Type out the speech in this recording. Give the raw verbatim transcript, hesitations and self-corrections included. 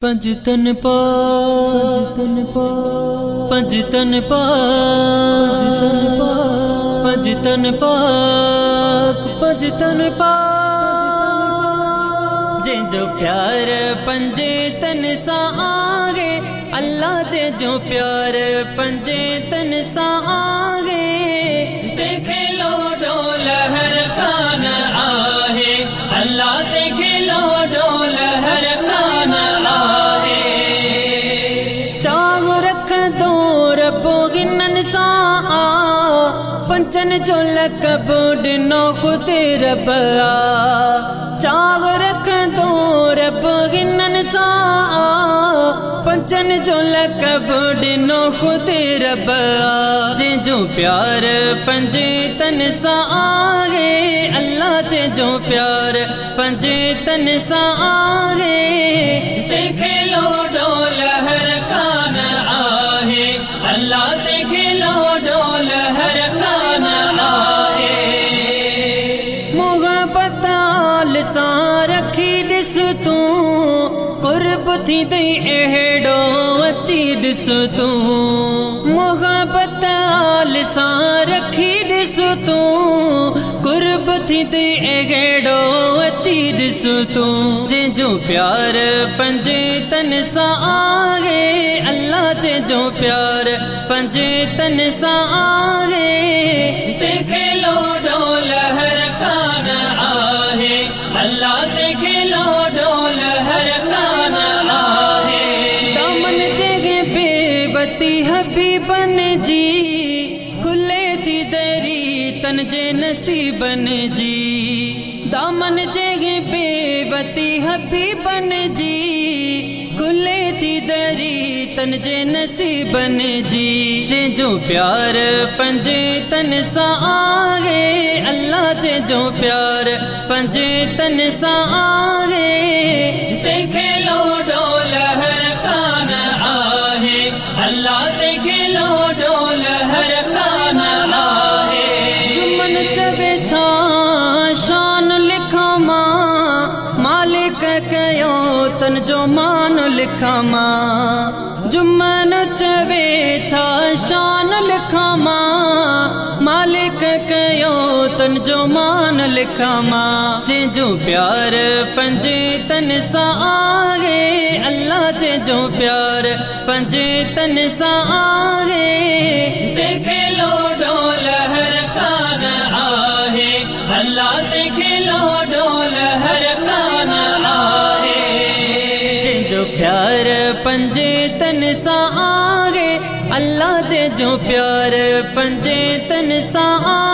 पंज तन पाक पंज तन पाक पंज तन पाक पंज तन पाक जे जो प्यार पंजे तन सा आगे अल्लाह जे जो प्यार पंजे तन सा आगे देखे लो डोल हर कान आहे अल्लाह देखे लो डोल हर कान आहे चाग रख दो रबो गिनन सा पंचन जो लकब डिनो खुद रबा चाग रख दो रब गिनन सा पंचन जो लकब डिनो खुद रबा जे जो प्यार पंजे तन सा आगे अल्लाह जे जो प्यार पंजे तन सा आगे देखे लो डोल हर कान आहे अल्लाह देखे लो डोल हर कान आहे मोहब्बत सा रखी ॾिस तूं कुर्ब थी दई अहिड़ो अची ॾिस तूं मोहब्बत सा रखी ॾिस तूं कुर्ब थी दई अहिड़ो अची ॾिस तूं जे जो प्यार पंजे तन सा आगे अल्लाह जे जो प्यार पंजे तन सा आगे देखे लो डोल हर कान आहे अल्लाह देखे लो डोल हर कान आहे दामन जगे बेवती हबीबन जी खुले थी दरी तन जे नसीबन जी दामन जगे बेवती हबीबन जी खुले थी दरी तन जे नसीबन जी जे जो प्यार पंजे तन सा आगे अल्लाह जे जो प्यार पंजे तन सा आगे देखे लो डोल हर कान आहे अल्लाह देखे लो डोल हर कान आहे जुमन चवे छा शान लिखा मां मालिक कयो तन जो मान लिखा मां जुमन चवे छा शान लिखा मां मालिक कयो तन जो मान लिखा मां जे जो प्यार पंजे तन सा आगे अल्लाह जे जो प्यार पंजे तन सा आगे देखे लो डोल हर कान आहे अल्लाह देखे लो डोल हर कान आहे जे जो प्यार पंजे तन सा आगे अल्लाह जे जो प्यार पंजे तन सा